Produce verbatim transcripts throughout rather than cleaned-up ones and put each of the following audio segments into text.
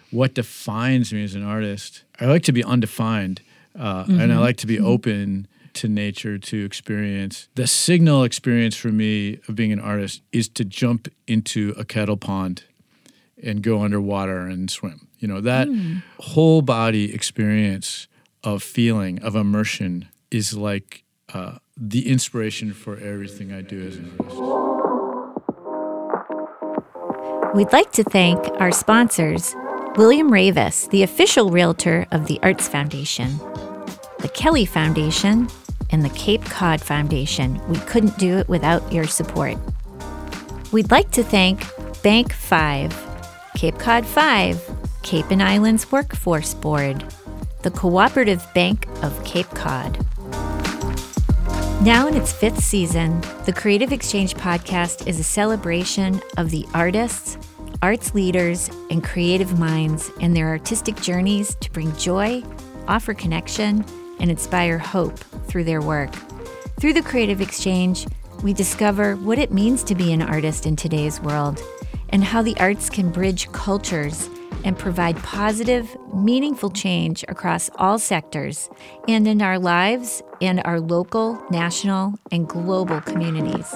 what defines me as an artist. I like to be undefined, uh, mm-hmm. and I like to be mm-hmm. open to nature, to experience. The signal experience for me of being an artist is to jump into a kettle pond and go underwater and swim. You know, that mm. whole body experience of feeling, of immersion is like uh, the inspiration for everything I do as an artist. We'd like to thank our sponsors, William Ravis, the official realtor of the Arts Foundation, the Kelly Foundation, and the Cape Cod Foundation. We couldn't do it without your support. We'd like to thank Bank five, Cape Cod five, Cape and Islands Workforce Board, the Cooperative Bank of Cape Cod. Now in its fifth season, the Creative Exchange Podcast is a celebration of the artists, arts leaders, and creative minds and their artistic journeys to bring joy, offer connection, and inspire hope through their work. Through the Creative Exchange, we discover what it means to be an artist in today's world and how the arts can bridge cultures and provide positive, meaningful change across all sectors and in our lives and our local, national, and global communities.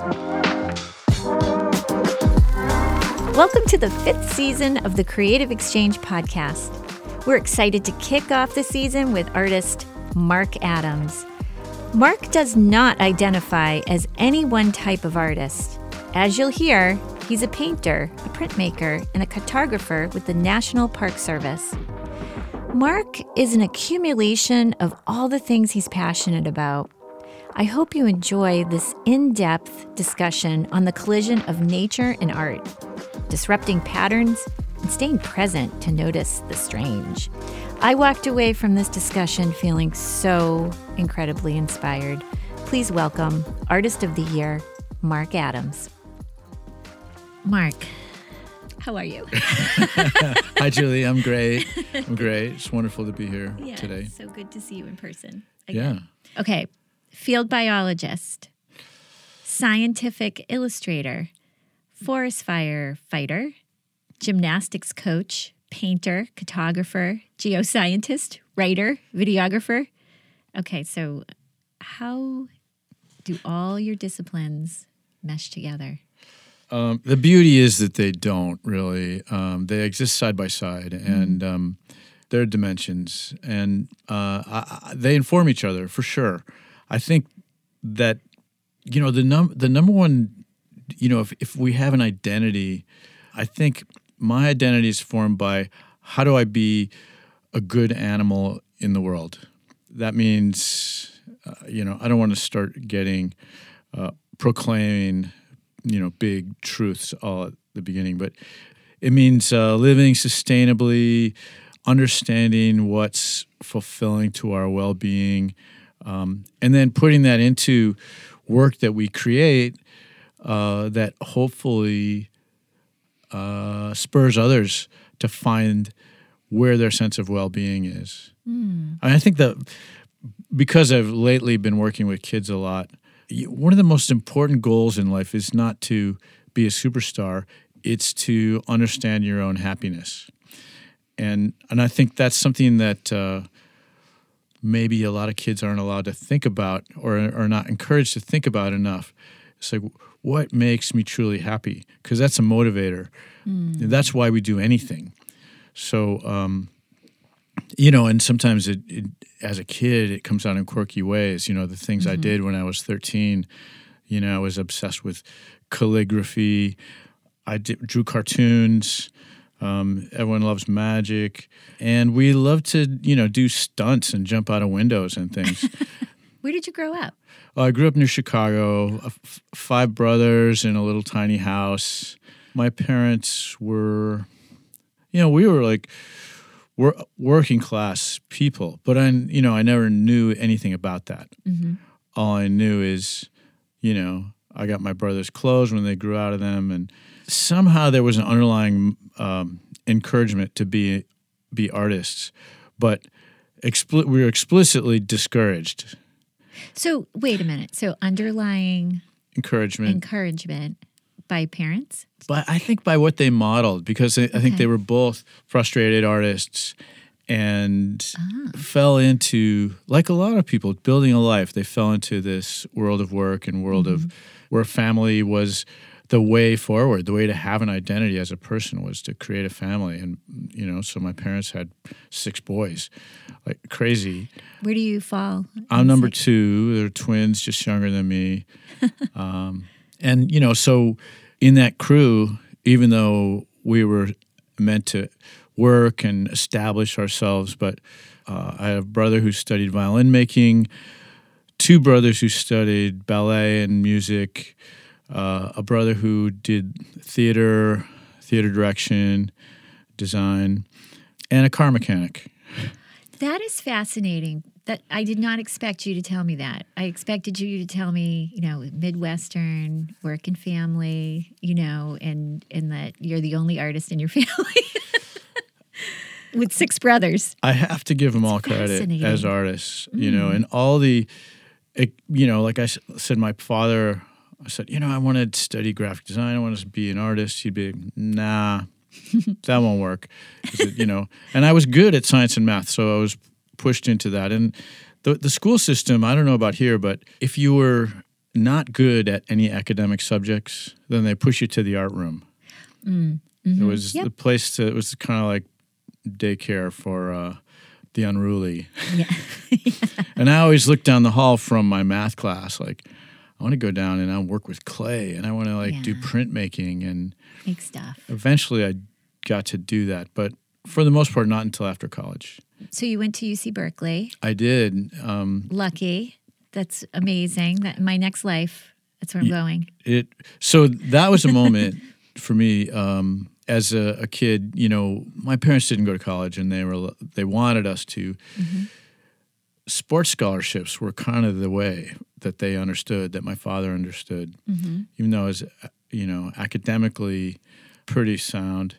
Welcome to the fifth season of the Creative Exchange Podcast. We're excited to kick off the season with artist Mark Adams. Mark does not identify as any one type of artist. As you'll hear, he's a painter, a printmaker, and a cartographer with the National Park Service. Mark is an accumulation of all the things he's passionate about. I hope you enjoy this in-depth discussion on the collision of nature and art, disrupting patterns and staying present to notice the strange. I walked away from this discussion feeling so incredibly inspired. Please welcome Artist of the Year, Mark Adams. Mark, how are you? Hi, Julie. I'm great. I'm great. It's wonderful to be here yeah, today. So good to see you in person again. Yeah. Okay. Field biologist, scientific illustrator, forest fire fighter, gymnastics coach, painter, cartographer, geoscientist, writer, videographer. Okay, so how do all your disciplines mesh together? Um, the beauty is that they don't really. Um, they exist side by side, and Mm. um, they're dimensions, and uh, I, I, they inform each other for sure. I think that you know the num the number one, you know, if if we have an identity, I think my identity is formed by how do I be a good animal in the world. That means, uh, you know, I don't want to start getting uh, proclaiming, you know, big truths all at the beginning, but it means uh, living sustainably, understanding what's fulfilling to our well-being, um, and then putting that into work that we create uh, that hopefully uh, spurs others to find where their sense of well-being is. Mm. I think that because I've lately been working with kids a lot, one of the most important goals in life is not to be a superstar, it's to understand your own happiness. And and I think that's something that uh, maybe a lot of kids aren't allowed to think about or are not encouraged to think about enough. It's like, what makes me truly happy? Because that's a motivator. Mm. That's why we do anything. So, um, you know, and sometimes it, it, as a kid, it comes out in quirky ways. You know, the things mm-hmm. I did when I was thirteen, you know, I was obsessed with calligraphy. I did, drew cartoons. Um, everyone loves magic. And we love to, you know, do stunts and jump out of windows and things. Where did you grow up? Well, I grew up near Chicago, f- five brothers in a little tiny house. My parents were, you know, we were like we're working class people, but I, you know, I never knew anything about that. Mm-hmm. All I knew is, you know, I got my brother's clothes when they grew out of them, and somehow there was an underlying um, encouragement to be be artists, but expli- we were explicitly discouraged. So wait a minute. So underlying encouragement, encouragement, by parents? But I think by what they modeled, because I, I think Okay. they were both frustrated artists and Ah. fell into, like a lot of people, building a life. They fell into this world of work and world Mm-hmm. of where family was the way forward. The way to have an identity as a person was to create a family. And, you know, so my parents had six boys, like crazy. Where do you fall? I'm in number six? two. They're twins, just younger than me. um, and, you know, so in that crew, even though we were meant to work and establish ourselves, but uh, I have a brother who studied violin making, two brothers who studied ballet and music, uh, a brother who did theater, theater direction, design, and a car mechanic. That is fascinating. That I did not expect you to tell me that. I expected you to tell me, you know, Midwestern, work and family, you know, and and that you're the only artist in your family with six brothers. I have to give them all credit fascinating. as artists, you know, and all the, it, you know, like I s- said, my father, I said, you know, I want to study graphic design. I want to be an artist. He'd be, nah, that won't work. He said, you know, and I was good at science and math, so I was pushed into that. And the the school system, I don't know about here, but if you were not good at any academic subjects, then they push you to the art room. Mm. Mm-hmm. It was Yep. the place to, it was kind of like daycare for uh, the unruly. Yeah. And I always look down the hall from my math class, like, I want to go down and I work with clay and I want to like do Yeah. printmaking. And Big stuff. eventually I got to do that. But for the most part, not until after college. So you went to U C Berkeley. I did. Um, Lucky. That's amazing. That in my next life, that's where I'm going. it So that was a moment for me um, as a, a kid. You know, my parents didn't go to college and they were they wanted us to. Mm-hmm. Sports scholarships were kind of the way that they understood, that my father understood, Mm-hmm. even though I was, you know, academically pretty sound.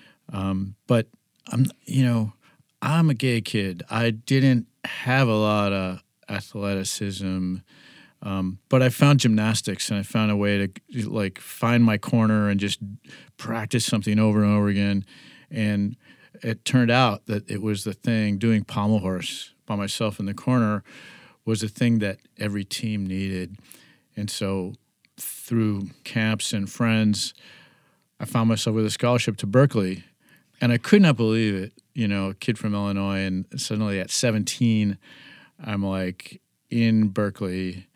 Um, but I'm, you know, I'm a gay kid. I didn't have a lot of athleticism, um, but I found gymnastics and I found a way to like find my corner and just practice something over and over again. And it turned out that it was the thing. Doing pommel horse by myself in the corner was a thing that every team needed. And so through camps and friends, I found myself with a scholarship to Berkeley. And I could not believe it, you know, a kid from Illinois. And suddenly at seventeen, I'm like in Berkeley.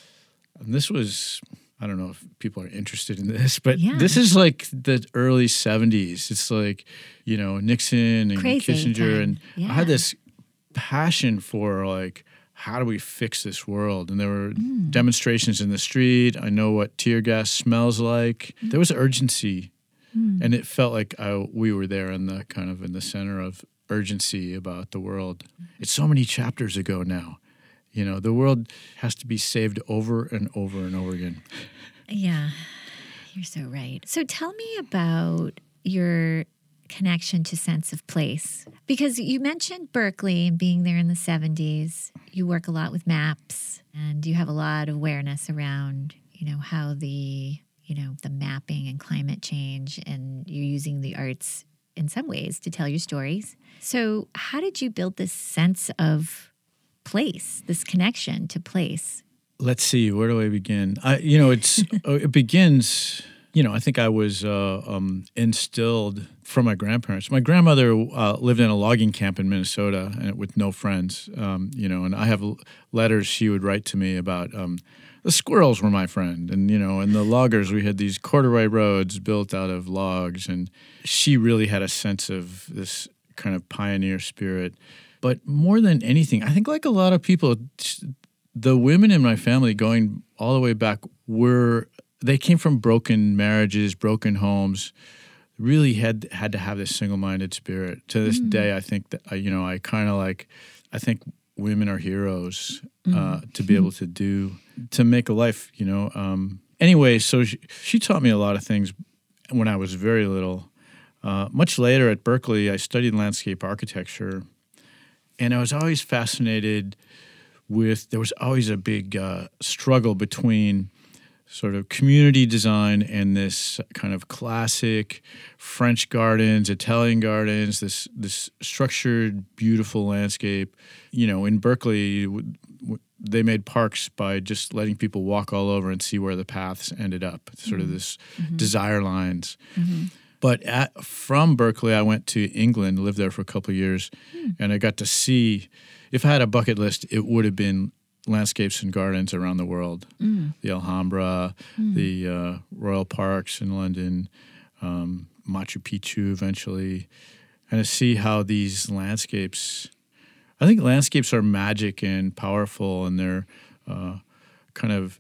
And this was, I don't know if people are interested in this, but Yeah. this is like the early seventies. It's like, you know, Nixon and Crazy Kissinger. time. And Yeah. I had this passion for like, how do we fix this world? And there were Mm. demonstrations in the street. I know what tear gas smells like. There was urgency. Mm. And it felt like I, we were there in the kind of in the center of urgency about the world. It's so many chapters ago now. You know, the world has to be saved over and over and over again. Yeah, you're so right. So tell me about your connection to sense of place. Because you mentioned Berkeley and being there in the seventies. You work a lot with maps and you have a lot of awareness around, you know, how the, you know, the mapping and climate change, and you're using the arts in some ways to tell your stories. So how did you build this sense of place, this connection to place? Let's see, where do I begin? I, you know, it's uh, it begins. You know, I think I was uh, um, instilled from my grandparents. My grandmother uh, lived in a logging camp in Minnesota and with no friends. Um, you know, and I have l- letters she would write to me about. Um, the squirrels were my friend, and you know, and the loggers. We had these corduroy roads built out of logs, and she really had a sense of this kind of pioneer spirit. But more than anything, I think, like a lot of people, the women in my family, going all the way back, were they came from broken marriages, broken homes. Really had had to have this single-minded spirit. To this Mm. day, I think that you know, I kind of like. I think women are heroes uh, Mm. to be able to do to make a life. You know. Um, anyway, so she, she taught me a lot of things when I was very little. Uh, much later at Berkeley, I studied landscape architecture, and I was always fascinated with. There was always a big uh, struggle between sort of community design and this kind of classic French gardens, Italian gardens, this this structured, beautiful landscape. You know, in Berkeley, w- w- they made parks by just letting people walk all over and see where the paths ended up, sort mm-hmm. of this mm-hmm. desire lines. Mm-hmm. But at, from Berkeley, I went to England, lived there for a couple of years, mm. and I got to see, if I had a bucket list, it would have been landscapes and gardens around the world. Mm. The Alhambra, mm. the uh, Royal Parks in London, um, Machu Picchu eventually, and to see how these landscapes, I think landscapes are magic and powerful, and they're uh, kind of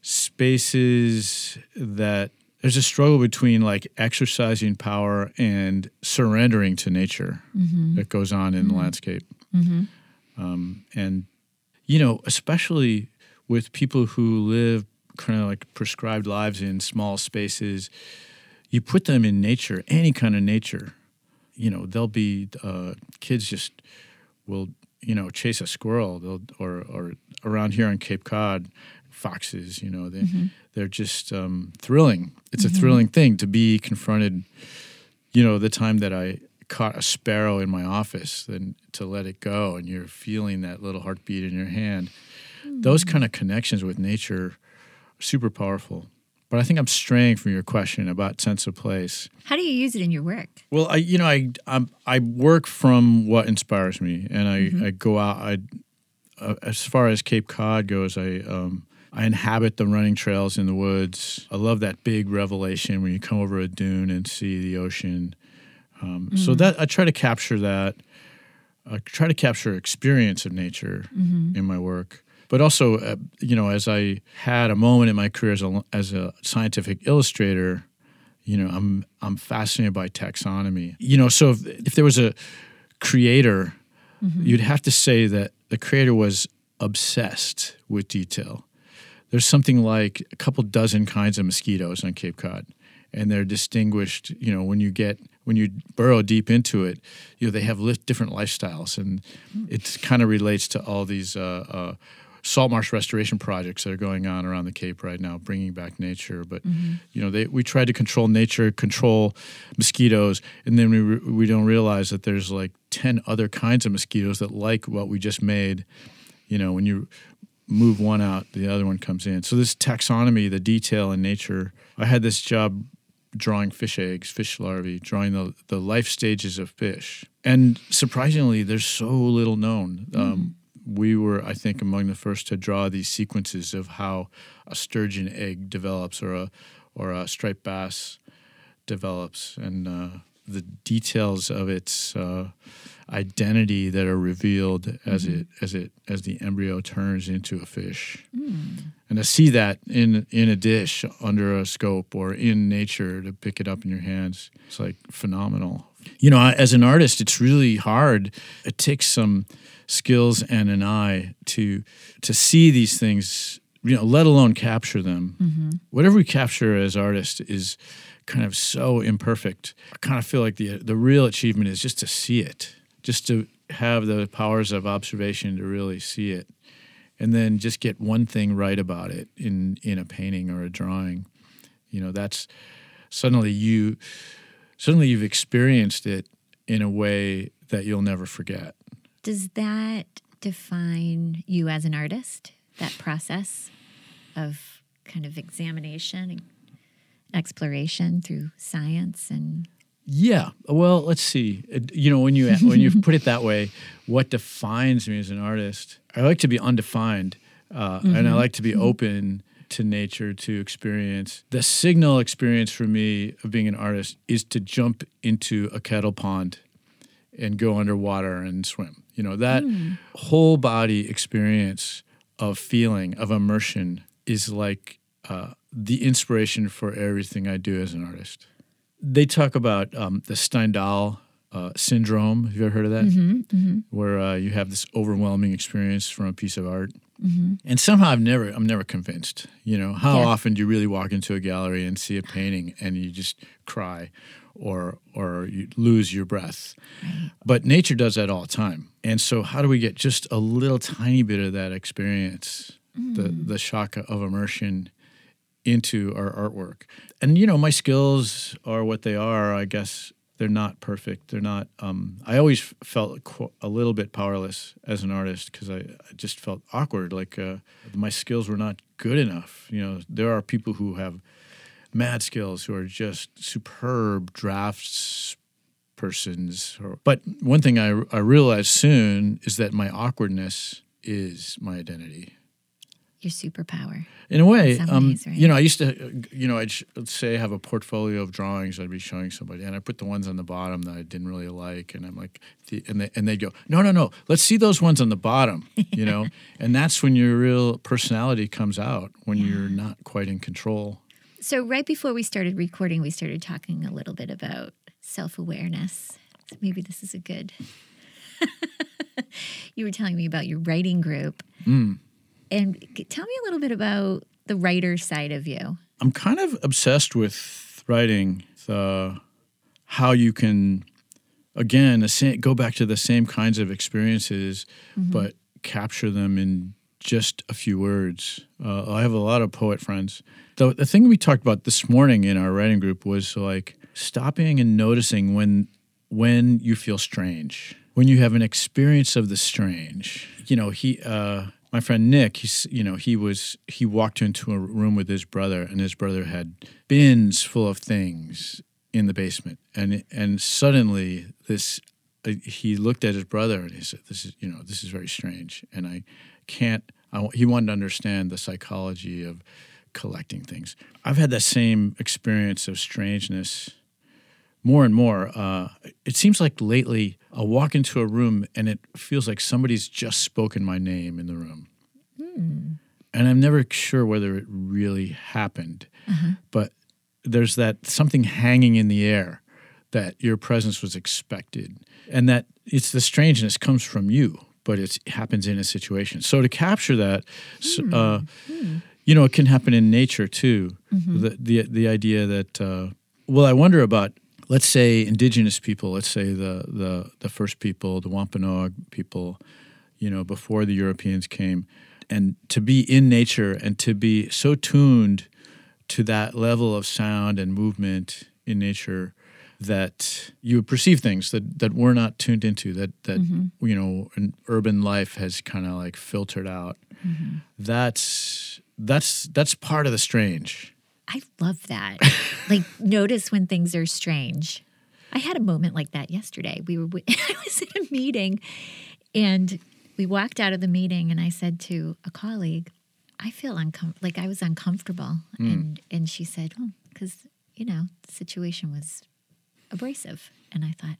spaces that there's a struggle between like exercising power and surrendering to nature mm-hmm. that goes on in mm-hmm. the landscape. Mm-hmm. Um, and, you know, especially with people who live kind of like prescribed lives in small spaces, you put them in nature, any kind of nature, you know, they'll be, uh, kids just will, you know, chase a squirrel they'll, or, or around here on Cape Cod, foxes, you know, they, mm-hmm. they're just um, thrilling. It's mm-hmm. a thrilling thing to be confronted, you know, the time that I caught a sparrow in my office, then to let it go and you're feeling that little heartbeat in your hand. Mm-hmm. Those kind of connections with nature are super powerful. But I think I'm straying from your question about sense of place. How do you use it in your work? Well, I, you know, I I'm, I work from what inspires me, and I, mm-hmm. I go out. I uh, as far as Cape Cod goes, I um, I inhabit the running trails in the woods. I love that big revelation when you come over a dune and see the ocean. Um, mm-hmm. So that I try to capture that. I try to capture experience of nature mm-hmm. in my work. But also, uh, you know, as I had a moment in my career as a, as a scientific illustrator, you know, I'm I'm fascinated by taxonomy. You know, so if, if there was a creator, mm-hmm. you'd have to say that the creator was obsessed with detail. There's something like a couple dozen kinds of mosquitoes on Cape Cod, and they're distinguished. You know, when you get when you burrow deep into it, you know they have li- different lifestyles, and it kind of relates to all these uh, uh, salt marsh restoration projects that are going on around the Cape right now, bringing back nature. But mm-hmm. you know, they we try to control nature, control mosquitoes, and then we re- we don't realize that there's like ten other kinds of mosquitoes that like what we just made. You know, when you move one out, the other one comes in. So this taxonomy, the detail in nature. I had this job drawing fish eggs, fish larvae, drawing the, the life stages of fish. And surprisingly, there's so little known. Mm-hmm. Um, we were, I think, among the first to draw these sequences of how a sturgeon egg develops or a or a striped bass develops, and uh, the details of its uh, identity that are revealed mm-hmm. as it as it as the embryo turns into a fish. Mm. And to see that in in a dish under a scope or in nature, to pick it up in your hands, it's like phenomenal. You know, as an artist, it's really hard. It takes some skills and an eye to to see these things, you know, let alone capture them. Mm-hmm. Whatever we capture as artists is kind of so imperfect. I kind of feel like the the real achievement is just to see it, just to have the powers of observation to really see it, and then just get one thing right about it in, in a painting or a drawing. You know, that's suddenly you suddenly you've experienced it in a way that you'll never forget. Does that define you as an artist, that process of kind of examination and exploration through science? And yeah, well, let's see. You know, when you when you put it that way, what defines me as an artist? I like to be undefined, uh, mm-hmm. and I like to be open to nature, to experience. The signal experience for me of being an artist is to jump into a kettle pond and go underwater and swim. You know, that mm. whole body experience of feeling, of immersion is like uh, the inspiration for everything I do as an artist. They talk about um, the Stendhal uh, syndrome. Have you ever heard of that? Mm-hmm, mm-hmm. Where uh, you have this overwhelming experience from a piece of art. Mm-hmm. And somehow I've never, I'm never convinced. You know, how yeah. often do you really walk into a gallery and see a painting and you just cry or or you lose your breath? Right. But nature does that all the time. And so how do we get just a little tiny bit of that experience, mm. the, the shock of immersion into our artwork. And, you know, my skills are what they are. I guess they're not perfect. They're not, um, I always felt qu- a little bit powerless as an artist because I, I just felt awkward. Like uh, my skills were not good enough. You know, there are people who have mad skills who are just superb drafts persons. But one thing I, I realized soon is that my awkwardness is my identity. Your superpower. In a way, in um, ways, right? you know, I used to, you know, I'd sh- let's say I have a portfolio of drawings I'd be showing somebody, and I put the ones on the bottom that I didn't really like, and I'm like, the, and they and they go, no, no, no, let's see those ones on the bottom, you know, and that's when your real personality comes out, when Yeah. you're not quite in control. So right before we started recording, we started talking a little bit about self-awareness. So maybe this is a good. You were telling me about your writing group. Mm. And tell me a little bit about the writer side of you. I'm kind of obsessed with writing, the, how you can, again, the same, go back to the same kinds of experiences, mm-hmm. but capture them in just a few words. Uh, I have a lot of poet friends. The, the thing we talked about this morning in our writing group was like stopping and noticing when when you feel strange, when you have an experience of the strange. You know, he... Uh, My friend Nick, he's, you know, he was he walked into a room with his brother, and his brother had bins full of things in the basement, and and suddenly this, uh, he looked at his brother and he said, "This is, you know, this is very strange," and I can't. I, he wanted to understand the psychology of collecting things. I've had that same experience of strangeness more and more. Uh, it seems like lately I'll walk into a room and it feels like somebody's just spoken my name in the room. Mm. And I'm never sure whether it really happened. Uh-huh. But there's that something hanging in the air that your presence was expected. And that it's the strangeness comes from you, but it's, it happens in a situation. So to capture that, mm. uh, mm. you know, it can happen in nature too. Mm-hmm. The, the, the idea that, uh, well, I wonder about, let's say indigenous people, let's say the, the, the first people, the Wampanoag people, you know, before the Europeans came, and to be in nature and to be so tuned to that level of sound and movement in nature that you perceive things that, that we're not tuned into, that, that mm-hmm. you know, an urban life has kind of like filtered out. Mm-hmm. That's that's that's part of the strange. I love that. Like, notice when things are strange. I had a moment like that yesterday. We were I was in a meeting, and we walked out of the meeting, and I said to a colleague, "I feel uncom- like I was uncomfortable," mm. and and she said, "Oh, because you know the situation was abrasive," and I thought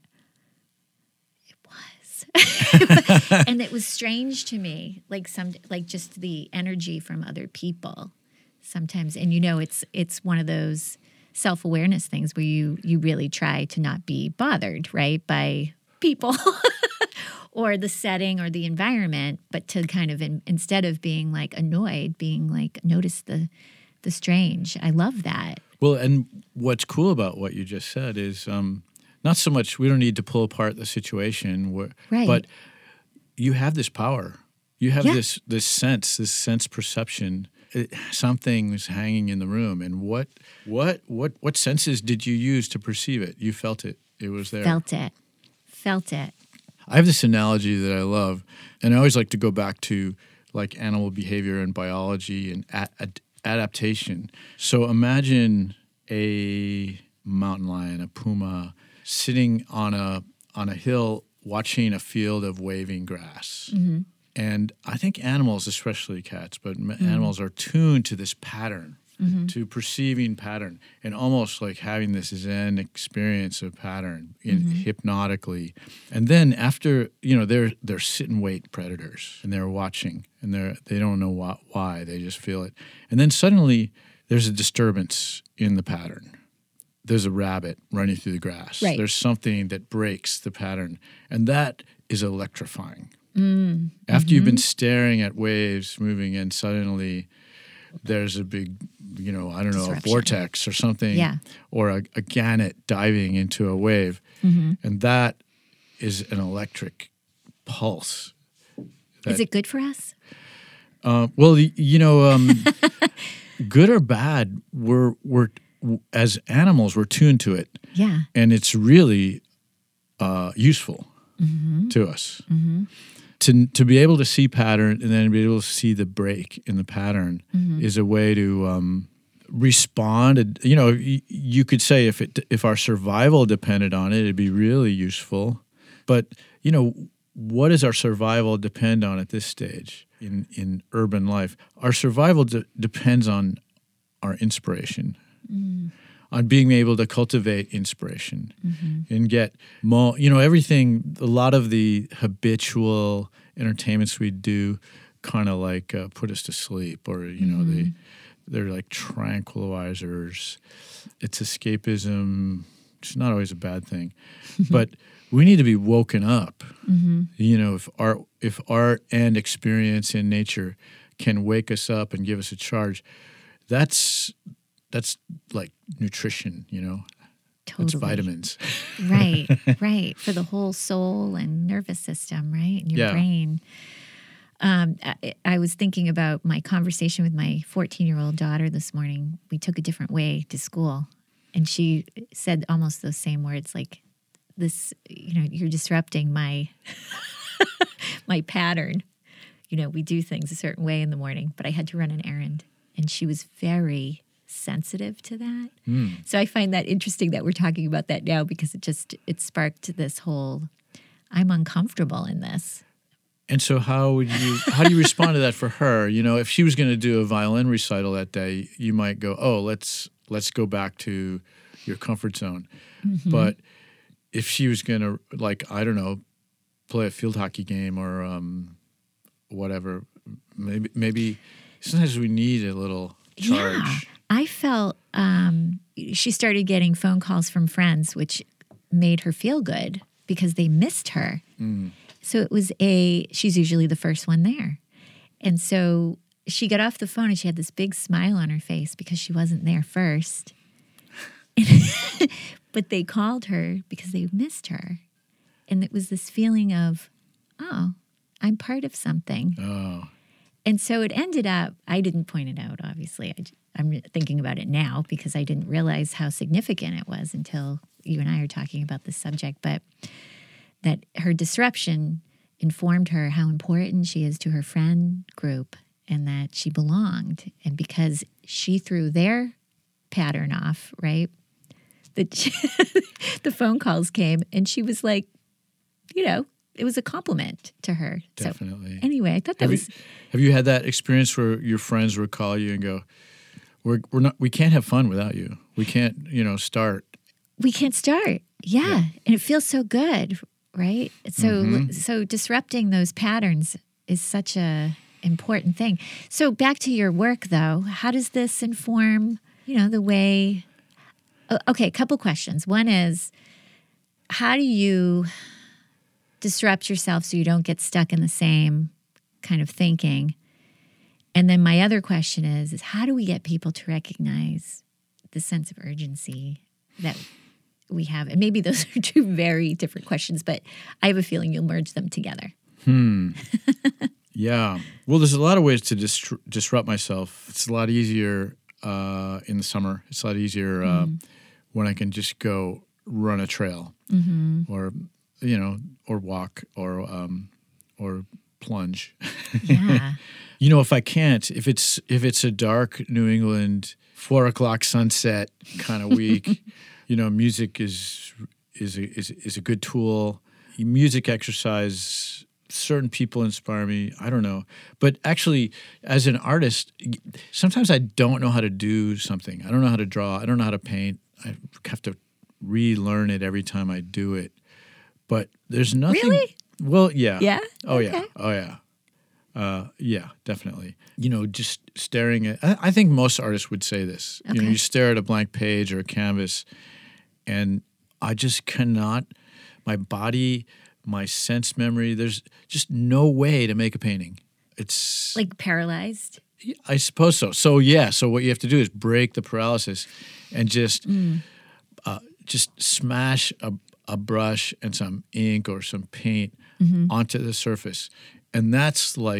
it was, and it was strange to me, like some like just the energy from other people. Sometimes, and you know, it's it's one of those self-awareness things where you you really try to not be bothered, right, by people or the setting or the environment, but to kind of in, instead of being like annoyed, being like notice the the strange. I love that. Well, and what's cool about what you just said is um, not so much we don't need to pull apart the situation, where, right. but you have this power. You have yeah. this this sense, this sense perception. It, something was hanging in the room, and what, what, what, what senses did you use to perceive it? You felt it; it was there. Felt it, felt it. I have this analogy that I love, and I always like to go back to like animal behavior and biology and ad- ad- adaptation. So imagine a mountain lion, a puma, sitting on a on a hill, watching a field of waving grass. Mm-hmm. And I think animals, especially cats, but mm-hmm. animals are tuned to this pattern, mm-hmm. to perceiving pattern, and almost like having this Zen experience of pattern in, mm-hmm. hypnotically. And then after, you know, they're they're sit and wait predators, and they're watching, and they're they don't know why, why, they just feel it. And then suddenly there's a disturbance in the pattern. There's a rabbit running through the grass. Right. There's something that breaks the pattern, and that is electrifying. Mm. After mm-hmm. you've been staring at waves moving, and suddenly there's a big, you know, I don't know, a vortex or something, yeah. or a, a gannet diving into a wave, mm-hmm. and that is an electric pulse. That, is it good for us? Uh, well, you know, um, good or bad, we're we're as animals we're tuned to it. Yeah. And it's really uh, useful Mm-hmm. to us. Mm-hmm. To to be able to see pattern and then be able to see the break in the pattern Mm-hmm. is a way to um, respond. You know, you, you could say if it if our survival depended on it, it'd be really useful. But you know, what does our survival depend on at this stage in in urban life? Our survival de- depends on our inspiration. Mm. On being able to cultivate inspiration Mm-hmm. and get, mo- you know, everything, a lot of the habitual entertainments we do kind of like uh, put us to sleep or, you know, Mm-hmm. they, they're like tranquilizers. It's escapism. It's not always a bad thing. But we need to be woken up. Mm-hmm. You know, if art, if art and experience in nature can wake us up and give us a charge, that's that's like nutrition, you know. Totally. It's vitamins. Right, right. For the whole soul and nervous system, right? And your Yeah. brain. Um, I, I was thinking about my conversation with my fourteen-year-old daughter this morning. We took a different way to school. And she said almost those same words, like, this, you know, you're disrupting my my pattern. You know, we do things a certain way in the morning, but I had to run an errand. And she was very sensitive to that. Mm. So I find that interesting that we're talking about that now because it just, it sparked this whole, I'm uncomfortable in this. And so how would you, how do you respond to that for her? You know, if she was going to do a violin recital that day, you might go, oh, let's, let's go back to your comfort zone. Mm-hmm. But if she was going to, like, I don't know, play a field hockey game or um, whatever, maybe, maybe sometimes we need a little charge. Yeah. I felt um, she started getting phone calls from friends, which made her feel good because they missed her. Mm. So it was a, she's usually the first one there. And so she got off the phone and she had this big smile on her face because she wasn't there first. But they called her because they missed her. And it was this feeling of, oh, I'm part of something. Oh. And so it ended up, I didn't point it out, obviously. I, I'm thinking about it now because I didn't realize how significant it was until you and I are talking about this subject. But that her disruption informed her how important she is to her friend group and that she belonged. And because she threw their pattern off, right, that she, the phone calls came and she was like, you know, it was a compliment to her. Definitely. So anyway, I thought that have was... You, have you had that experience where your friends would call you and go, we're, we're not, we can't have fun without you. We can't, you know, start. We can't start. Yeah. yeah. And it feels so good, right? So, mm-hmm. so disrupting those patterns is such a important thing. So back to your work though, how does this inform, you know, the way, okay, a couple questions. One is, how do you disrupt yourself so you don't get stuck in the same kind of thinking? And then my other question is, is how do we get people to recognize the sense of urgency that we have? And maybe those are two very different questions, but I have a feeling you'll merge them together. Hmm. Yeah. Well, there's a lot of ways to dis- disrupt myself. It's a lot easier uh, in the summer. It's a lot easier uh, mm-hmm. when I can just go run a trail mm-hmm. or, you know, or walk or um, or plunge. Yeah. You know, if I can't, if it's if it's a dark New England four o'clock sunset kind of week, you know, music is is a, is is a good tool. Music exercise. Certain people inspire me. I don't know, but actually, as an artist, sometimes I don't know how to do something. I don't know how to draw. I don't know how to paint. I have to relearn it every time I do it. But there's nothing. Really? Well, yeah. Yeah. Oh okay. yeah. Oh yeah. Uh, yeah, definitely. You know, just staring at, I, I think most artists would say this. Okay. You know, you stare at a blank page or a canvas, and I just cannot, my body, my sense memory, there's just no way to make a painting. It's like paralyzed? I suppose so. So, yeah, so what you have to do is break the paralysis and just, mm. uh, just smash a, a brush and some ink or some paint mm-hmm. onto the surface. And that's like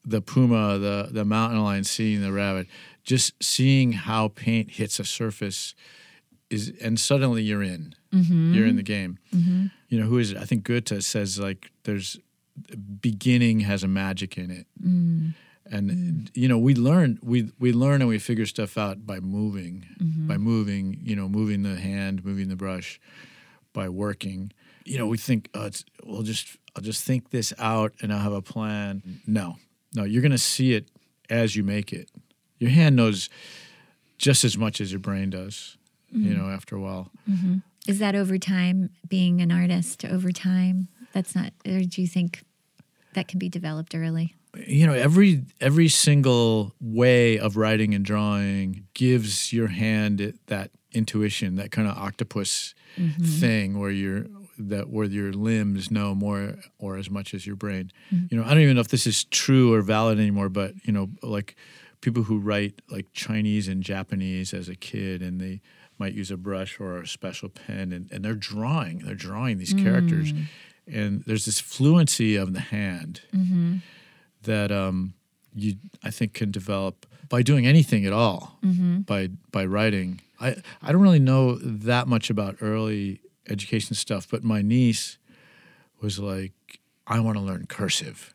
the puma, the the mountain lion, seeing the rabbit, just seeing how paint hits a surface is, and suddenly you're in. Mm-hmm. You're in the game. Mm-hmm. You know, who is it? I think Goethe says like there's beginning has a magic in it. Mm. And mm. you know, we learn we we learn and we figure stuff out by moving, mm-hmm. by moving, you know, moving the hand, moving the brush, by working. You know, we think, oh, it's, we'll just I'll just think this out and I'll have a plan. No. No, you're going to see it as you make it. Your hand knows just as much as your brain does, mm-hmm. you know, after a while. Mm-hmm. Is that over time, being an artist over time? That's not, or do you think that can be developed early? You know, every every single way of writing and drawing gives your hand it, that intuition, that kind of octopus mm-hmm. thing where you're that where your limbs know more or as much as your brain. Mm-hmm. You know, I don't even know if this is true or valid anymore, but you know, like people who write like Chinese and Japanese as a kid, and they might use a brush or a special pen, and, and they're drawing, they're drawing these mm. characters, and there's this fluency of the hand. Mm-hmm. that um, you, I think, can develop by doing anything at all, mm-hmm. by by writing. I, I don't really know that much about early education stuff, but my niece was like, I want to learn cursive.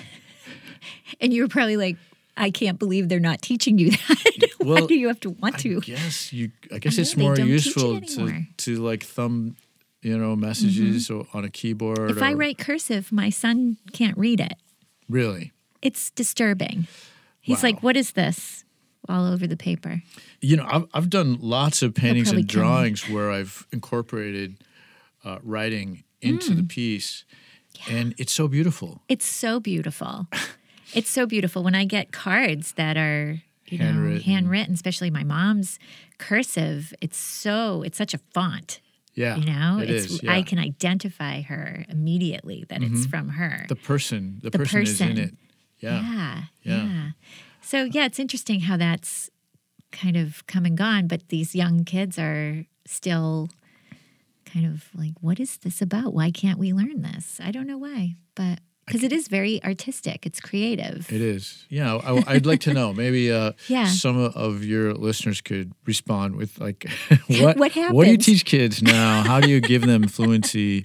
And you were probably like, I can't believe they're not teaching you that. Well, why do you have to want to? I guess, you, I guess I it's more useful to, to like thumb, you know, messages mm-hmm. on a keyboard. If or, I write cursive, my son can't read it. Really? It's disturbing. He's wow. like, what is this? All over the paper. You know, I've, I've done lots of paintings and drawings where I've incorporated uh, writing into mm. the piece, yeah. and it's so beautiful. It's so beautiful. It's so beautiful. When I get cards that are, you handwritten. know, handwritten, especially my mom's cursive, it's so, it's such a font. Yeah, you know, it it's, is, yeah. I can identify her immediately that mm-hmm. it's from her. The person, the, the person, person is in it. Yeah. Yeah, yeah, yeah. So yeah, it's interesting how that's kind of come and gone, but these young kids are still kind of like, what is this about? Why can't we learn this? I don't know why, but because it is very artistic. It's creative. It is. Yeah, I, I'd like to know. Maybe uh, yeah. some of your listeners could respond with like, what, what happens? What do you teach kids now? How do you give them fluency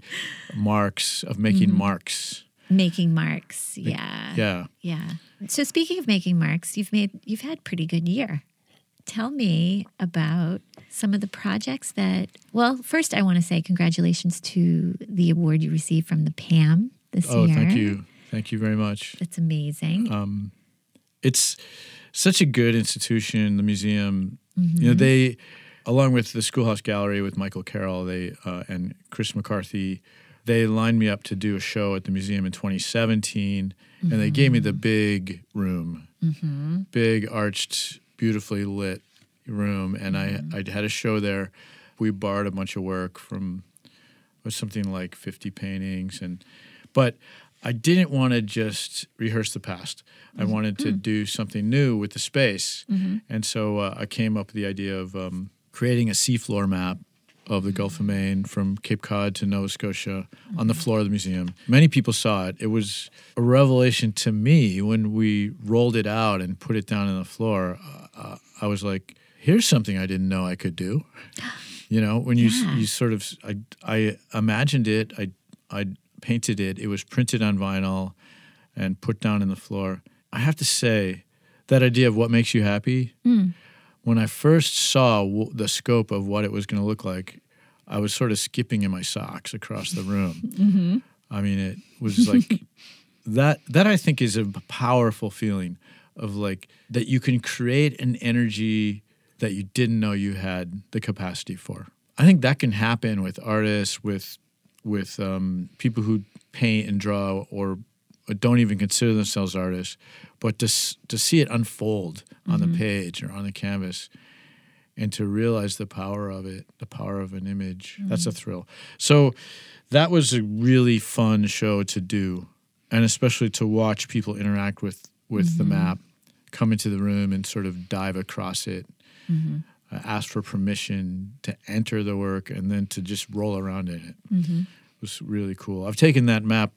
marks of making mm-hmm. marks? Making marks, yeah. Yeah. Yeah. So speaking of making marks, you've made you've had a pretty good year. Tell me about some of the projects that, well, first I want to say congratulations to the award you received from the P A M this oh, year. Oh, thank you. Thank you very much. That's amazing. Um, it's such a good institution, the museum. Mm-hmm. You know, they, along with the Schoolhouse Gallery with Michael Carroll they uh, and Chris McCarthy, they lined me up to do a show at the museum in twenty seventeen, mm-hmm. and they gave me the big room, mm-hmm. big arched, beautifully lit room, and mm-hmm. I I had a show there. We borrowed a bunch of work from, it was something like fifty paintings, and but I didn't want to just rehearse the past. Mm-hmm. I wanted to mm-hmm. do something new with the space, mm-hmm. and so uh, I came up with the idea of um, creating a seafloor map of the Gulf of Maine from Cape Cod to Nova Scotia mm-hmm. on the floor of the museum. Many people saw it. It was a revelation to me when we rolled it out and put it down on the floor. Uh, I was like, here's something I didn't know I could do. You know, when you yeah. you sort of, I, I imagined it, I, I painted it, it was printed on vinyl and put down on the floor. I have to say, that idea of what makes you happy, mm. when I first saw w- the scope of what it was going to look like, I was sort of skipping in my socks across the room. Mm-hmm. I mean, it was like that. That I think is a powerful feeling of like that you can create an energy that you didn't know you had the capacity for. I think that can happen with artists, with with um, people who paint and draw or don't even consider themselves artists, but to to see it unfold on mm-hmm. the page or on the canvas and to realize the power of it, the power of an image, mm-hmm. that's a thrill. So that was a really fun show to do, and especially to watch people interact with, with mm-hmm. the map, come into the room and sort of dive across it, mm-hmm. uh, ask for permission to enter the work, and then to just roll around in it. Mm-hmm. It was really cool. I've taken that map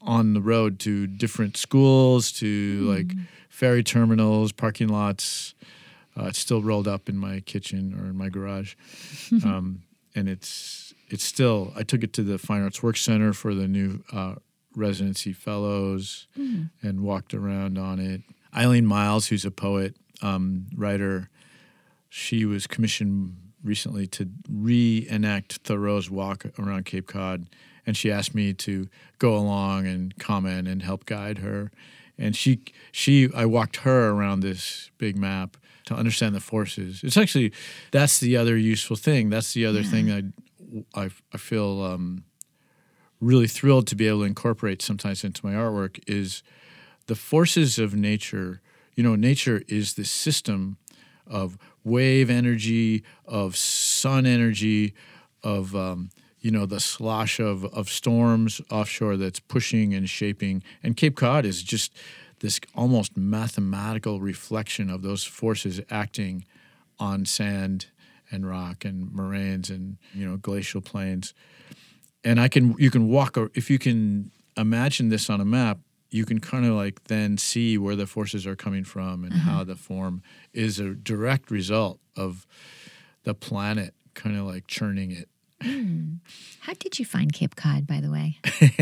on the road to different schools, to mm. like ferry terminals, parking lots. Uh, it's still rolled up in my kitchen or in my garage. um, and it's it's still, I took it to the Fine Arts Work Center for the new uh, residency fellows mm. and walked around on it. Eileen Miles, who's a poet, um, writer, she was commissioned recently to reenact Thoreau's walk around Cape Cod. And she asked me to go along and comment and help guide her. And she, she, I walked her around this big map to understand the forces. It's actually, that's the other useful thing. That's the other yeah. thing I, I, I feel um, really thrilled to be able to incorporate sometimes into my artwork is the forces of nature. You know, nature is this system of wave energy, of sun energy, of um, you know, the slosh of, of storms offshore that's pushing and shaping. And Cape Cod is just this almost mathematical reflection of those forces acting on sand and rock and moraines and, you know, glacial plains. And I can, you can walk, if you can imagine this on a map, you can kind of like then see where the forces are coming from and uh-huh. how the form is a direct result of the planet kind of like churning it. Mm. How did you find Cape Cod, by the way?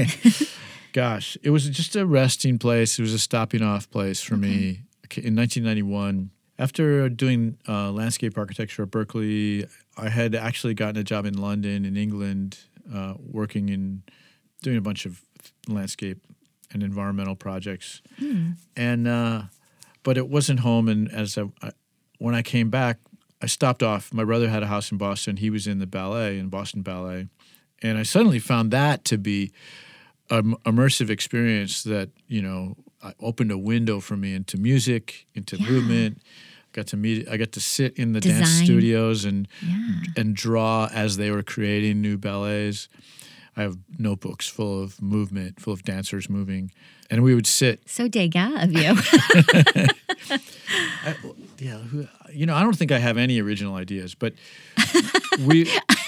Gosh, it was just a resting place. It was a stopping off place for okay. me. In nineteen ninety-one, after doing uh, landscape architecture at Berkeley, I had actually gotten a job in London, in England, uh, working in, doing a bunch of landscape and environmental projects. Mm. And, uh, but it wasn't home. And as I, I, when I came back, I stopped off. My brother had a house in Boston. He was in the ballet, in Boston Ballet. And I suddenly found that to be an immersive experience that, you know, opened a window for me into music, into yeah. movement. I got to meet, I got to sit in the Design. dance studios and yeah. and draw as they were creating new ballets. I have notebooks full of movement, full of dancers moving. And we would sit. So Degas of you. I, yeah, you know, I don't think I have any original ideas, but we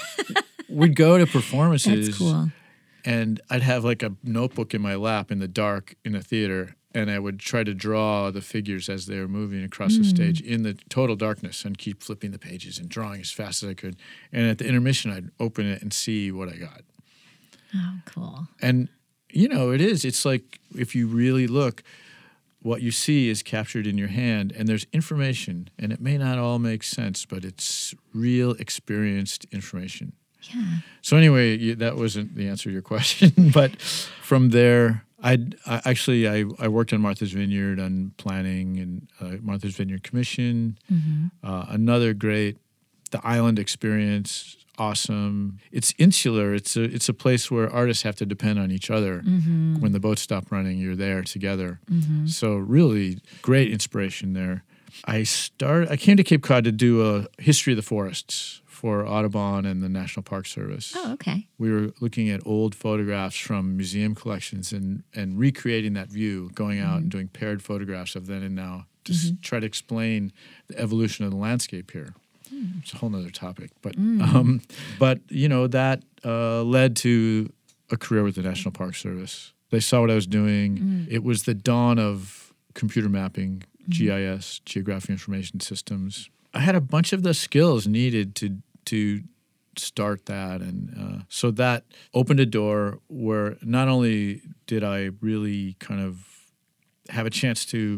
we'd go to performances. That's cool. And I'd have like a notebook in my lap in the dark in a theater, and I would try to draw the figures as they were moving across mm. the stage in the total darkness and keep flipping the pages and drawing as fast as I could. And at the intermission, I'd open it and see what I got. Oh, cool. And, you know, it is. It's like if you really look, what you see is captured in your hand, and there's information, and it may not all make sense, but it's real experienced information. Yeah. So anyway, you, that wasn't the answer to your question, but from there, I'd, I actually I, I worked on Martha's Vineyard on planning and uh, Martha's Vineyard Commission. Mm-hmm. Uh, another great, the island experience, awesome. It's insular. It's a it's a place where artists have to depend on each other. Mm-hmm. When the boats stop running, you're there together. Mm-hmm. So really great inspiration there. I start. I came to Cape Cod to do a history of the forests for Audubon and the National Park Service. Oh, okay. We were looking at old photographs from museum collections and, and recreating that view, going out mm-hmm. and doing paired photographs of then and now to mm-hmm. s- try to explain the evolution of the landscape here. Mm. It's a whole nother topic. But, mm. um, but you know, that uh, led to a career with the National Park Service. They saw what I was doing. Mm. It was the dawn of computer mapping, mm-hmm. G I S, Geographic Information Systems. I had a bunch of the skills needed to to start that. And uh, so that opened a door where not only did I really kind of have a chance to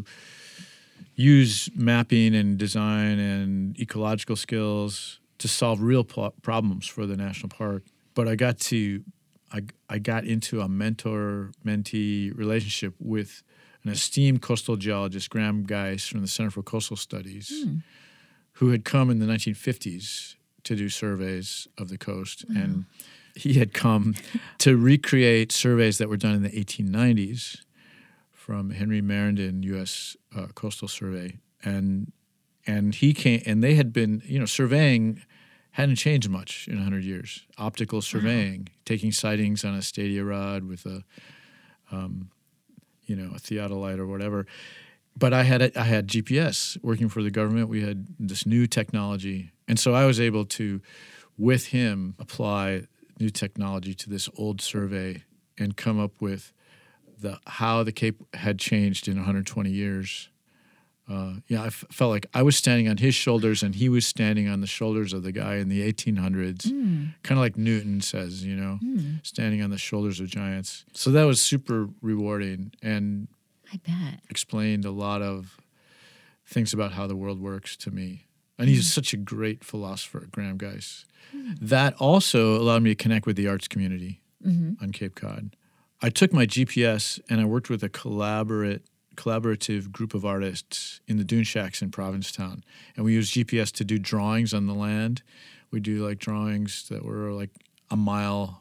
use mapping and design and ecological skills to solve real pl- problems for the national park, but I got to, I, I got into a mentor-mentee relationship with an esteemed coastal geologist, Graham Geis from the Center for Coastal Studies, mm. who had come in the nineteen fifties to do surveys of the coast. Wow. And he had come to recreate surveys that were done in the eighteen nineties from Henry Merendon U S Uh, Coastal Survey. And and he came, and they had been, you know, surveying hadn't changed much in one hundred years. Optical surveying, wow. taking sightings on a stadia rod with a, um, you know, a theodolite or whatever. But I had a, I had G P S working for the government. We had this new technology. And so I was able to, with him, apply new technology to this old survey and come up with the how the Cape had changed in one hundred twenty years. Uh, yeah, I f- felt like I was standing on his shoulders and he was standing on the shoulders of the guy in the eighteen hundreds. Mm. Kind of like Newton says, you know, mm. standing on the shoulders of giants. So that was super rewarding and I bet explained a lot of things about how the world works to me. And he's mm. such a great philosopher, Graham Geis. Mm. That also allowed me to connect with the arts community mm-hmm. on Cape Cod. I took my G P S and I worked with a collaborate collaborative group of artists in the Dune Shacks in Provincetown. And we used G P S to do drawings on the land. We do like drawings that were like a mile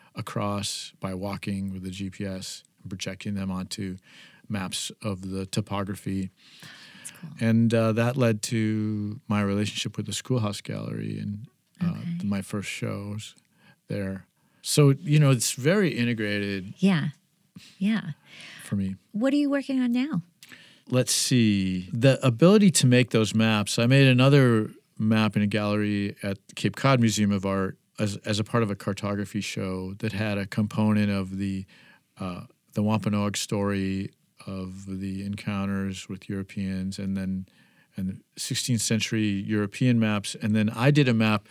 across by walking with the G P S and projecting them onto maps of the topography. That's cool. And uh, that led to my relationship with the Schoolhouse Gallery and uh, okay. my first shows there. So, you know, it's very integrated. Yeah. Yeah. For me. What are you working on now? Let's see. The ability to make those maps. I made another map in a gallery at the Cape Cod Museum of Art as as a part of a cartography show that had a component of the uh, the Wampanoag story of the encounters with Europeans and then and sixteenth century European maps. And then I did a map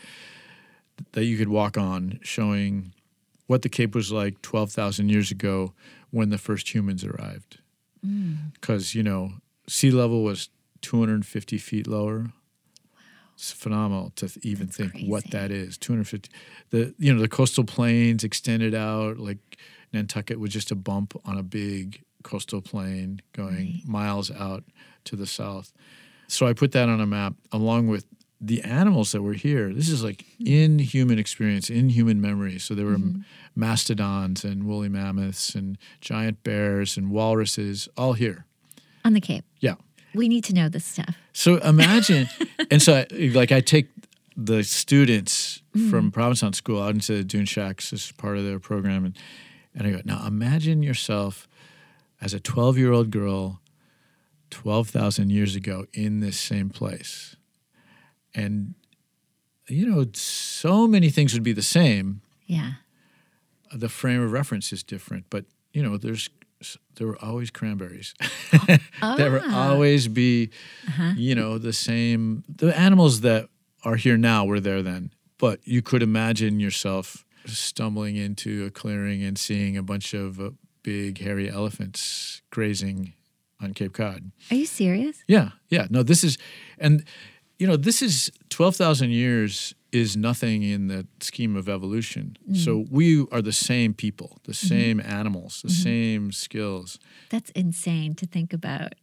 that you could walk on showing what the Cape was like twelve thousand years ago when the first humans arrived. Because, mm. you know, sea level was two hundred fifty feet lower. Wow. It's phenomenal to th- even That's think crazy. what that is. two hundred fifty. The, you know, the coastal plains extended out, like Nantucket was just a bump on a big coastal plain going right. miles out to the south. So I put that on a map along with the animals that were here. This is like in human experience, in human memory. So there were mm-hmm. mastodons and woolly mammoths and giant bears and walruses all here. On the Cape. Yeah. We need to know this stuff. So imagine, and so I, like I take the students mm. from Provincetown School out into the Dune Shacks as part of their program. And, and I go, now imagine yourself as a twelve-year-old girl twelve thousand years ago in this same place. And, you know, so many things would be the same. Yeah. The frame of reference is different. But, you know, there's there were always cranberries. Oh. There would always be, uh-huh. you know, the same. The animals that are here now were there then. But you could imagine yourself stumbling into a clearing and seeing a bunch of uh, big, hairy elephants grazing on Cape Cod. Are you serious? Yeah. Yeah. No, this is... and. You know, this is twelve thousand years is nothing in the scheme of evolution. Mm. So we are the same people, the mm-hmm. same animals, the mm-hmm. same skills. That's insane to think about.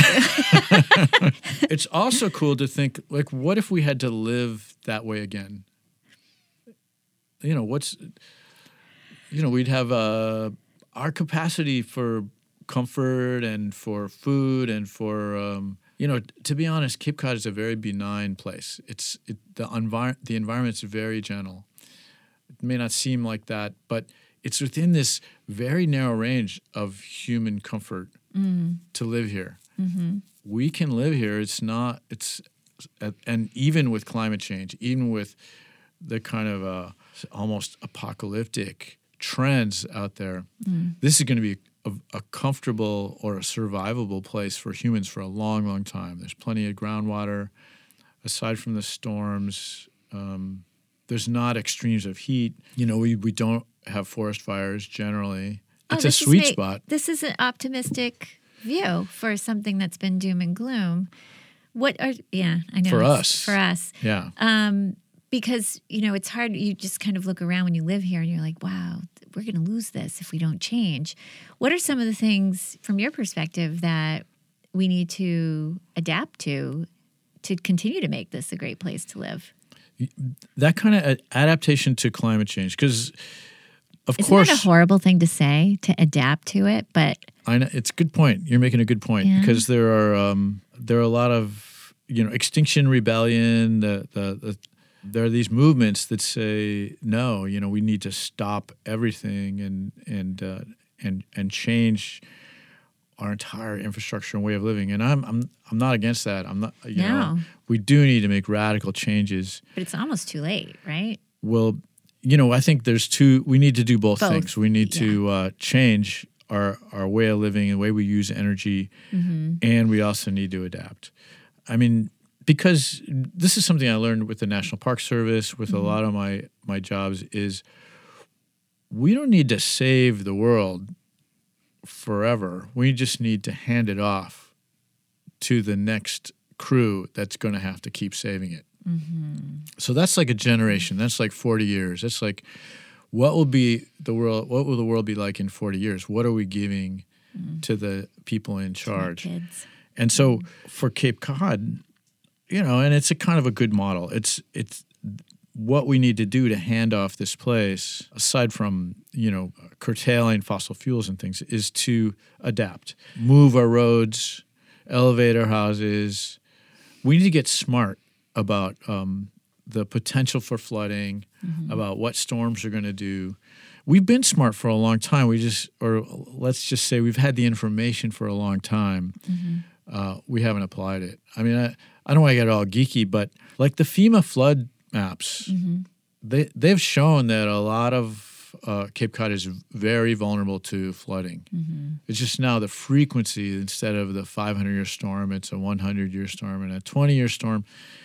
It's also cool to think, like, what if we had to live that way again? You know, what's, you know, we'd have uh, our capacity for comfort and for food and for... Um, You know, to be honest, Cape Cod is a very benign place. It's it, the envir- the environment's very gentle. It may not seem like that, but it's within this very narrow range of human comfort mm. to live here. Mm-hmm. We can live here. It's not. It's and even with climate change, even with the kind of uh, almost apocalyptic trends out there, mm. this is going to be A, a comfortable or a survivable place for humans for a long, long time. There's plenty of groundwater. Aside from the storms, um, there's not extremes of heat. You know, we, we don't have forest fires generally. It's oh, a sweet ma- spot. This is an optimistic view for something that's been doom and gloom. What are, yeah, I know. For us. For us. Yeah. Um, because, you know, it's hard. You just kind of look around when you live here and you're like, wow, we're going to lose this if we don't change. What are some of the things from your perspective that we need to adapt to to continue to make this a great place to live? That kind of adaptation to climate change, because of Isn't course... Isn't that a horrible thing to say, to adapt to it? But I know, it's a good point. You're making a good point, yeah. because there are um, there are a lot of, you know, Extinction Rebellion, the the, the there are these movements that say, no, you know, we need to stop everything and and uh, and and change our entire infrastructure and way of living. And I'm I'm I'm not against that. I'm not. You no. know, we do need to make radical changes. But it's almost too late, right? Well, you know, I think there's two. We need to do both, both. things. We need yeah. to uh, change our our way of living, the way we use energy, mm-hmm. and we also need to adapt. I mean, because this is something I learned with the National Park Service, with mm-hmm. a lot of my my jobs, is we don't need to save the world forever. We just need to hand it off to the next crew that's going to have to keep saving it. Mm-hmm. So that's like a generation. That's like forty years. That's like, what will be the world? What will the world be like in forty years? What are we giving mm. to the people in charge? Kids. And so for Cape Cod, you know, and it's a kind of a good model. It's it's what we need to do to hand off this place, aside from, you know, curtailing fossil fuels and things, is to adapt, move our roads, elevate our houses. We need to get smart about um, the potential for flooding, mm-hmm. about what storms are going to do. We've been smart for a long time. We just, or let's just say we've had the information for a long time. Mm-hmm. Uh, we haven't applied it. I mean, I, I don't want to get all geeky, but like the FEMA flood maps, mm-hmm. they, they've shown that a lot of uh, Cape Cod is very vulnerable to flooding. Mm-hmm. It's just now the frequency, instead of the five hundred year storm, it's a one hundred year storm and a twenty year storm.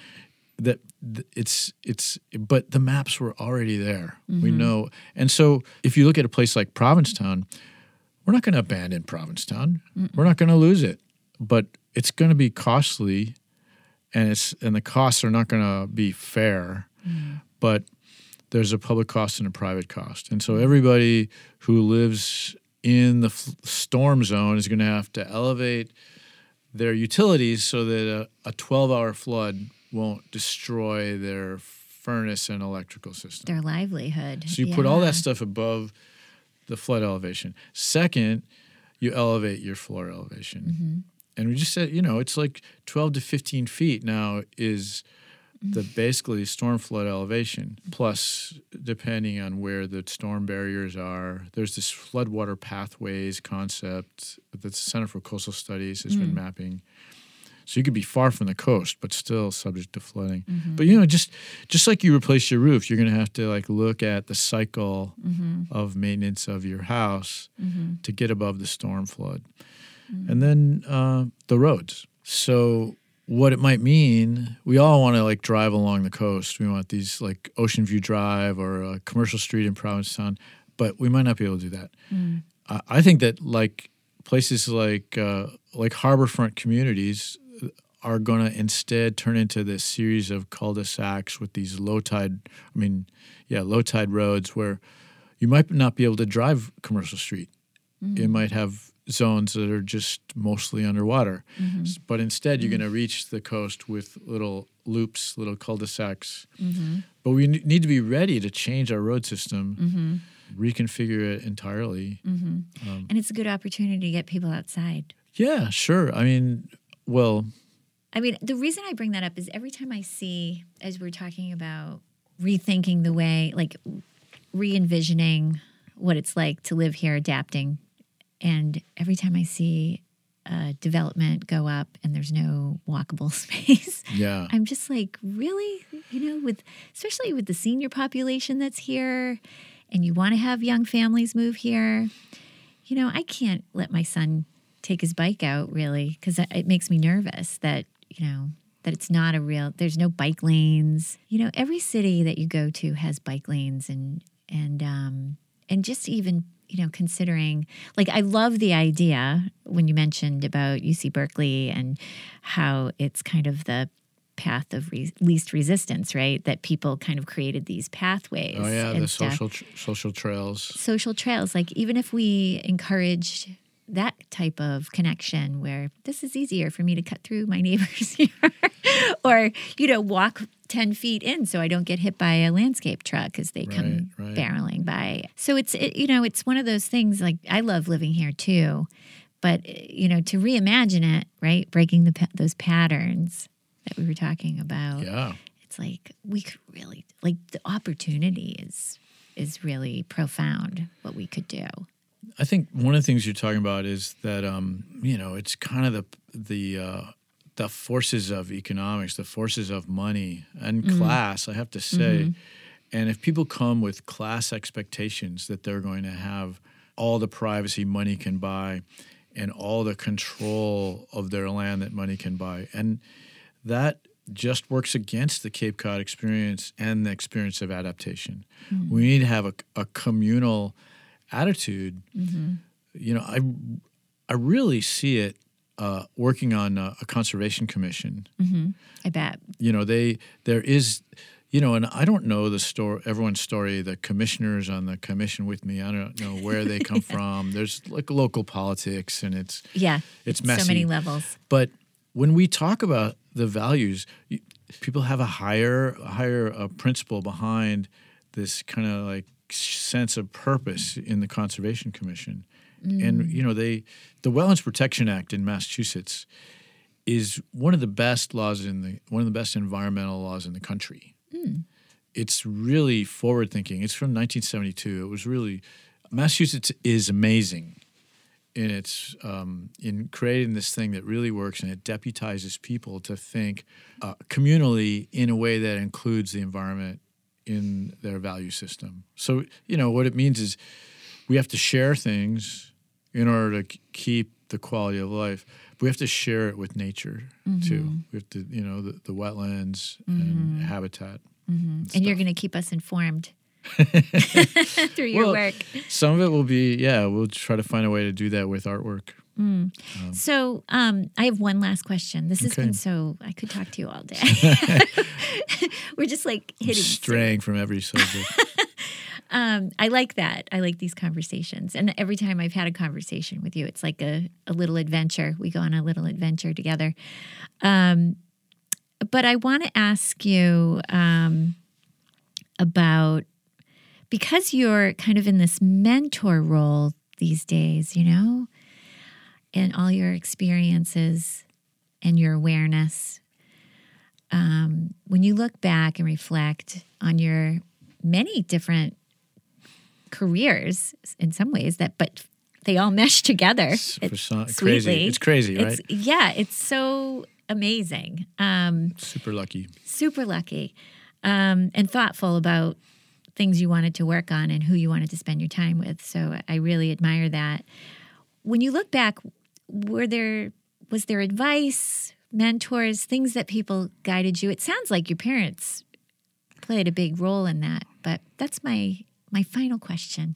That it's it's but the maps were already there. Mm-hmm. We know. And so if you look at a place like Provincetown, we're not going to abandon Provincetown. Mm-mm. We're not going to lose it. But it's going to be costly, and it's and the costs are not going to be fair. Mm-hmm. But there's a public cost and a private cost. And so everybody who lives in the f- storm zone is going to have to elevate their utilities so that a, a twelve hour flood won't destroy their furnace and electrical system. Their livelihood. So you yeah. put all that stuff above the flood elevation. Second, you elevate your floor elevation. Mm-hmm. And we just said, you know, it's like twelve to fifteen feet now is the basically storm flood elevation. Plus, depending on where the storm barriers are, there's this floodwater pathways concept that the Center for Coastal Studies has mm. been mapping. So you could be far from the coast, but still subject to flooding. Mm-hmm. But, you know, just just like you replace your roof, you're going to have to, like, look at the cycle mm-hmm. of maintenance of your house mm-hmm. to get above the storm flood. Mm-hmm. And then uh, the roads. So what it might mean, we all want to, like, drive along the coast. We want these, like, Ocean View Drive or a commercial street in Provincetown, but we might not be able to do that. Mm. I, I think that, like, places like uh, like harborfront communities are going to instead turn into this series of cul-de-sacs with these low-tide, I mean, yeah, low-tide roads where you might not be able to drive Commercial Street. Mm-hmm. It might have zones that are just mostly underwater. Mm-hmm. But instead, you're mm-hmm. going to reach the coast with little loops, little cul-de-sacs. Mm-hmm. But we n- need to be ready to change our road system, mm-hmm. reconfigure it entirely. Mm-hmm. Um, and it's a good opportunity to get people outside. Yeah, sure. I mean, well... I mean, the reason I bring that up is every time I see, as we're talking about rethinking the way, like re-envisioning what it's like to live here, adapting, and every time I see uh, development go up and there's no walkable space, yeah, I'm just like, really? You know, with especially with the senior population that's here, and you want to have young families move here, you know, I can't let my son take his bike out, really, because it makes me nervous that, you know, that it's not a real, there's no bike lanes. You know, every city that you go to has bike lanes and, and, um, and just even, you know, considering, like, I love the idea when you mentioned about U C Berkeley and how it's kind of the path of re- least resistance, right? That people kind of created these pathways. Oh, yeah, the social, tr- social trails. Social trails. Like, even if we encouraged that type of connection where this is easier for me to cut through my neighbor's yard or, you know, walk ten feet in so I don't get hit by a landscape truck as they right, come right. barreling by. So it's, it, you know, it's one of those things, like, I love living here too, but, you know, to reimagine it, right, breaking the those patterns that we were talking about. Yeah. It's like we could really, like, the opportunity is is really profound what we could do. I think one of the things you're talking about is that, um, you know, it's kind of the the uh, the forces of economics, the forces of money and mm-hmm. class, I have to say. Mm-hmm. And if people come with class expectations that they're going to have all the privacy money can buy and all the control of their land that money can buy. And that just works against the Cape Cod experience and the experience of adaptation. Mm-hmm. We need to have a, a communal attitude. Mm-hmm. You know, I, I really see it uh, working on a, a conservation commission. Mm-hmm. I bet. You know, they there is... You know, and I don't know the story, everyone's story, the commissioners on the commission with me. I don't know where they come from. There's like local politics, and it's yeah, it's messy. So many levels. But when we talk about the values, you, people have a higher, a higher uh, principle behind this kind of like sense of purpose in the Conservation Commission. Mm. And, you know, they the Wetlands Protection Act in Massachusetts is one of the best laws in the one of the best environmental laws in the country. Mm. It's really forward-thinking. It's from nineteen seventy-two. It was really Massachusetts is amazing in its um, in creating this thing that really works, and it deputizes people to think uh, communally in a way that includes the environment in their value system. So, you know, what it means is we have to share things in order to keep the quality of life. We have to share it with nature, mm-hmm. too. We have to, you know, the, the wetlands mm-hmm. and habitat. Mm-hmm. And, and you're going to keep us informed through your well, work. Some of it will be, yeah, we'll try to find a way to do that with artwork. Mm. Um, so um, I have one last question. This has okay. been so, I could talk to you all day. We're just like hitting. I'm straying from every subject. Um, I like that. I like these conversations. And every time I've had a conversation with you, it's like a, a little adventure. We go on a little adventure together. Um, but I want to ask you um, about, because you're kind of in this mentor role these days, you know, and all your experiences and your awareness, um, when you look back and reflect on your many different careers in some ways that, but they all mesh together. It's, it's some, crazy. It's crazy, right? It's, yeah, it's so amazing. Um, super lucky. Super lucky, um, and thoughtful about things you wanted to work on and who you wanted to spend your time with. So I really admire that. When you look back, were there was there advice, mentors, things that people guided you? It sounds like your parents played a big role in that, but that's my my final question.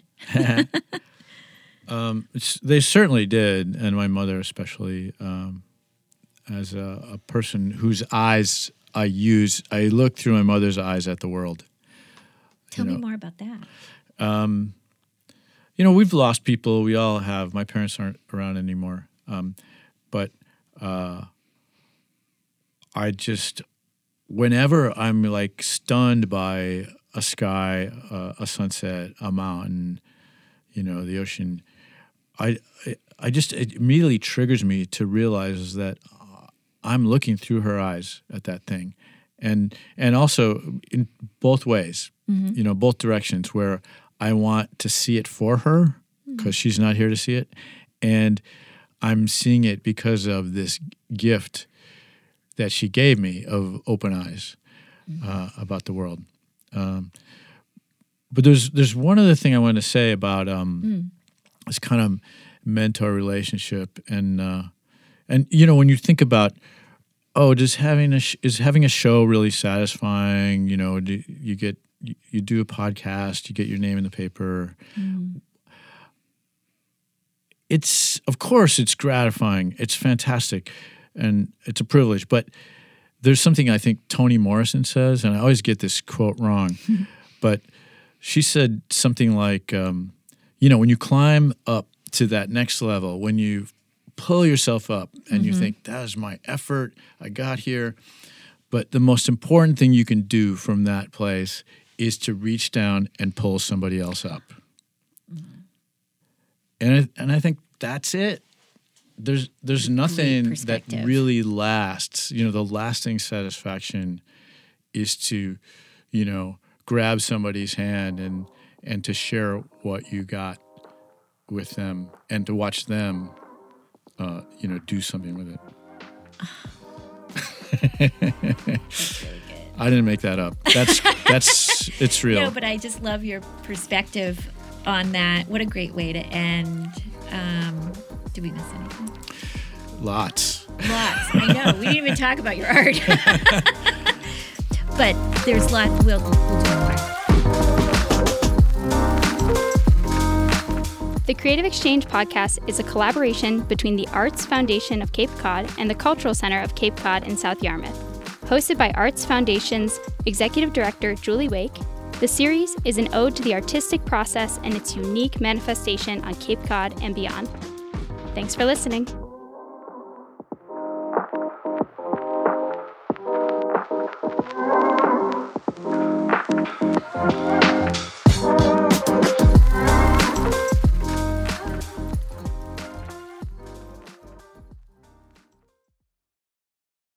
um, they certainly did, and my mother especially, um, as a, a person whose eyes I use, I look through my mother's eyes at the world. Tell you know, me more about that. Um, you know, we've lost people. We all have. My parents aren't around anymore. Um, but uh, I just, whenever I'm like stunned by a sky, uh, a sunset, a mountain, you know, the ocean, I, I just, it immediately triggers me to realize that I'm looking through her eyes at that thing. And, and also in both ways, mm-hmm. you know, both directions, where I want to see it for her because mm-hmm. she's not here to see it. And I'm seeing it because of this gift that she gave me of open eyes mm-hmm. uh, about the world. Um, but there's there's one other thing I want to say about um, mm. this kind of mentor relationship, and uh, and you know, when you think about, oh, does having a sh- is having a show really satisfying? You know, do you get you, you do a podcast, you get your name in the paper. Mm. It's, of course, it's gratifying. It's fantastic, and it's a privilege. But there's something I think Toni Morrison says, and I always get this quote wrong, but she said something like, um, you know, when you climb up to that next level, when you pull yourself up and mm-hmm. you think, that is my effort, I got here. But the most important thing you can do from that place is to reach down and pull somebody else up. Mm-hmm. And I, and I think that's it. There's there's nothing that really lasts. You know, the lasting satisfaction is to, you know, grab somebody's hand and and to share what you got with them and to watch them, uh, you know, do something with it. That's really good. I didn't make that up. That's that's it's real. No, but I just love your perspective on that. What a great way to end. Um, did we miss anything? Lots. Lots. I know. We didn't even talk about your art. But there's lots. We'll, we'll do more. The Creative Exchange podcast is a collaboration between the Arts Foundation of Cape Cod and the Cultural Center of Cape Cod in South Yarmouth. Hosted by Arts Foundation's Executive Director, Julie Wake, the series is an ode to the artistic process and its unique manifestation on Cape Cod and beyond. Thanks for listening.